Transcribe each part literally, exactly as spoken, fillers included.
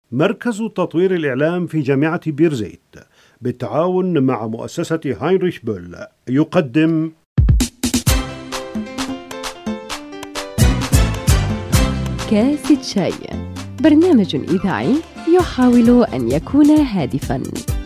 مركز تطوير الإعلام في جامعة بيرزيت بالتعاون مع مؤسسة هاينريش بول يقدم كاسة شاي، برنامج إذاعي يحاول أن يكون هادفاً.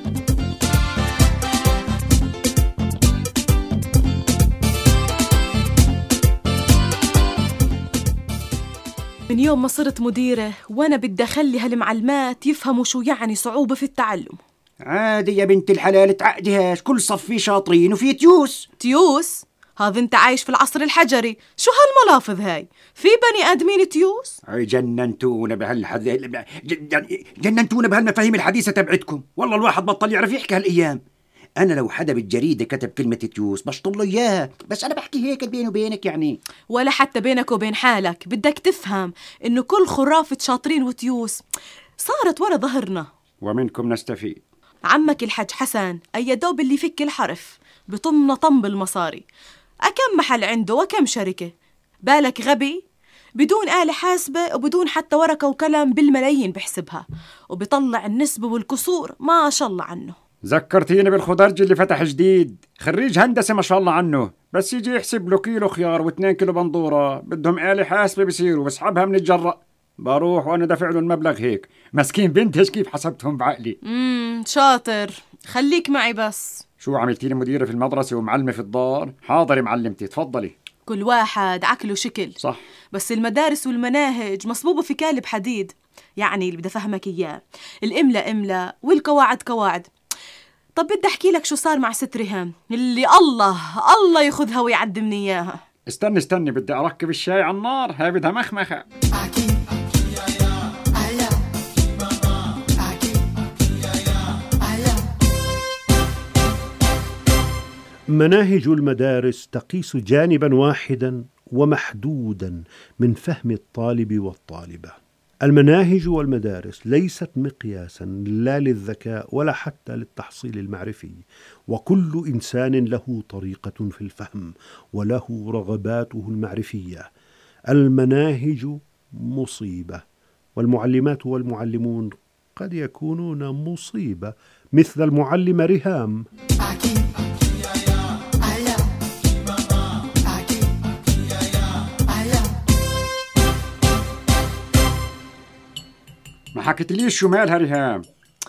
من يوم ما صرت مديرة وأنا بدي أخلي هالمعلمات يفهموا شو يعني صعوبة في التعلم. عادي يا بنت الحلال، تعقدهاش، كل صف فيه شاطرين وفيه تيوس. تيوس؟ هذا انت عايش في العصر الحجري، شو هالملافظ هاي؟ في بني آدمين تيوس؟ اي جننتونا بهالحد... جننتونا بهالمفاهيم الحديثة تبعتكم، والله الواحد بطل يعرف يحكي هالأيام. أنا لو حدا بالجريدة كتب كلمة تيوس بشطب له إياها، بس أنا بحكي هيك بيني وبينك يعني. ولا حتى بينك وبين حالك، بدك تفهم إنه كل خرافة شاطرين وتيوس صارت ورا ظهرنا. ومنكم نستفيد. عمك الحج حسن أي دوب اللي فك الحرف بطمنا طم بالمصاري، أكم محل عنده وكم شركة. بالك غبي؟ بدون آلة حاسبة وبدون حتى ورقة وقلم بالملايين بحسبها، وبيطلع النسبة والكسور ما شاء الله عنه. ذكرتيني بالخضرجي اللي فتح جديد، خريج هندسة ما شاء الله عنه، بس يجي يحسب له كيلو خيار واثنين كيلو بندورة بدهم آلة حاسبة بصيروا بسحبها من الجرة. بروح وأنا دافع له المبلغ هيك، مسكين بنتش كيف حسبتهم بعقلي. امم شاطر، خليك معي بس. شو عملتي لي مديرة في المدرسة ومعلمة في الدار؟ حاضر يا معلمتي، تفضلي. كل واحد عقله شكل، صح، بس المدارس والمناهج مصبوبة في كالب حديد. يعني اللي بدي أفهمك إياه، الإملا إملا والقواعد قواعد. طب بدي أحكي لك شو صار مع ست ريهام اللي الله الله ياخذها ويعدمني إياها. استني استني بدي أركب الشاي على النار، هاي بدها مخمخة. مناهج المدارس تقيس جانبا واحدا ومحدودا من فهم الطالب والطالبة. المناهج والمدارس ليست مقياسا لا للذكاء ولا حتى للتحصيل المعرفي، وكل إنسان له طريقة في الفهم وله رغباته المعرفية. المناهج مصيبة، والمعلمات والمعلمون قد يكونون مصيبة، مثل المعلمة ريهام. ما حكيت ليش شو مالها ريهام؟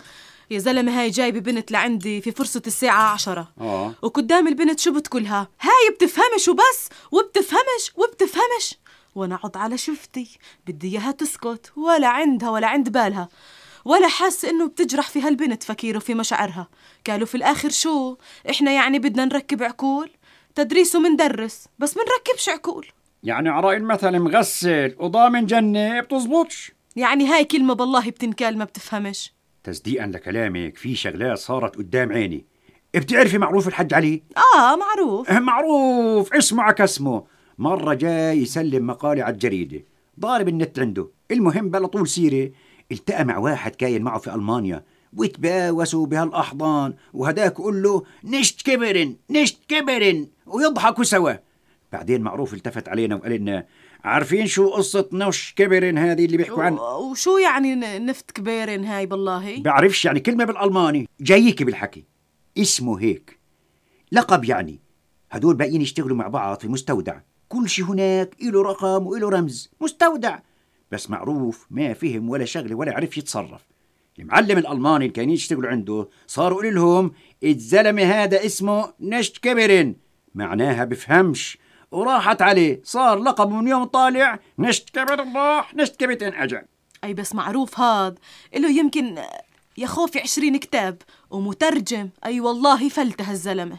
يا زلمة هاي جايبة بنت لعندي في فرصة الساعة عشرة، آه. وقدام البنت شو بتقولها؟ هاي بتفهمش وبس، وبتفهمش وبتفهمش. وانا اقعد على شفتي بدي اياها تسكت، ولا عندها ولا عند بالها، ولا حاسة انه بتجرح في هالبنت فكيرة في مشاعرها. قالوا في الاخر شو؟ احنا يعني بدنا نركب عقول؟ تدريس ومندرس بس منركبش عقول. يعني عراء المثل مغسل وضامن جنة بتزبطش. يعني هاي كلمة بالله بتنكال ما بتفهمش. تصديقا لكلامك في شغلات صارت قدام عيني. بتعرفي معروف الحج علي؟ آه معروف. معروف، اسمه عكسمه. مرة جاي يسلم مقالة على الجريدة، ضارب النت عنده. المهم بلا طول سيرة التقى مع واحد كاين معه في ألمانيا، ويتباوسوا بهالأحضان، وهداك يقول له نشت كبرن نشت كبرن، ويضحكوا سوا. بعدين معروف التفت علينا وقال لنا عارفين شو قصة نش كبرن هذه اللي بيحكوا عنها؟ وشو يعني نفت كبيرن هاي بالله؟ بعرفش، يعني كلمة بالألماني جايك بالحكي، اسمه هيك لقب يعني. هدول باقيين يشتغلوا مع بعض في مستودع، كل شي هناك إله رقم وإله رمز، مستودع. بس معروف ما فهم ولا شغله ولا عرف يتصرف. المعلم الألماني اللي كانوا يشتغلوا عنده صاروا يقول لهم الزلمة هذا اسمه نشت كبرن، معناها بفهمش، وراحت عليه، صار لقب من يوم طالع نشت كبر راح نشت كبتين أجا. أي بس معروف هذا إله يمكن يا خوفي عشرين كتاب ومترجم. أي والله فلته الزلمة.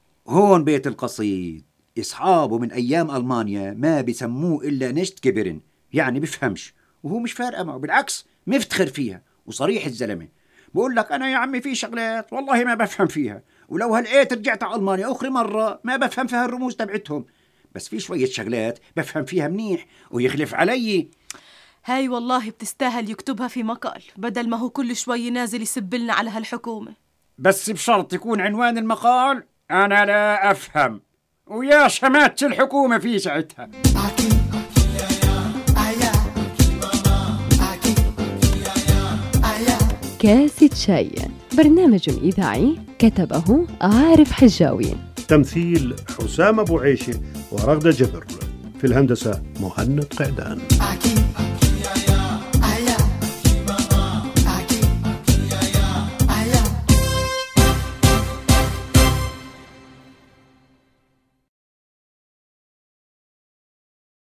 هون بيت القصيد، إصحابه من أيام ألمانيا ما بيسموه إلا نشت كبرن، يعني بفهمش، وهو مش فارقة معه، بالعكس مفتخر فيها وصريح الزلمة. بقول لك أنا يا عمي في شغلات والله ما بفهم فيها، ولو هلقيت رجعت على ألمانيا أخرى مرة ما بفهم فيها الرموز تبعتهم، بس في شوية شغلات بفهم فيها منيح ويخلف علي. هاي والله بتستاهل يكتبها في مقال، بدل ما هو كل شوي نازل يسبلنا على هالحكومة. بس بشرط يكون عنوان المقال أنا لا أفهم، ويا شماتة الحكومة في ساعتها. كاسة شاي، برنامج إذاعي كتبه عارف حجاوي، تمثيل حسام أبو عيشة ورغدة جبر، في الهندسة مهند قعدان.